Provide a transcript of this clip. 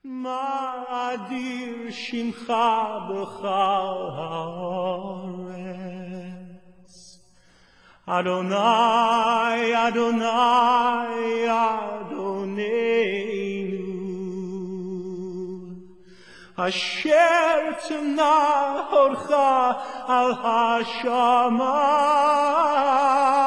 Ma'adir shimcha b'chal haaretz. Adonai, Adonai, Adoneinu. Asher tzemna horcha al hashamayim.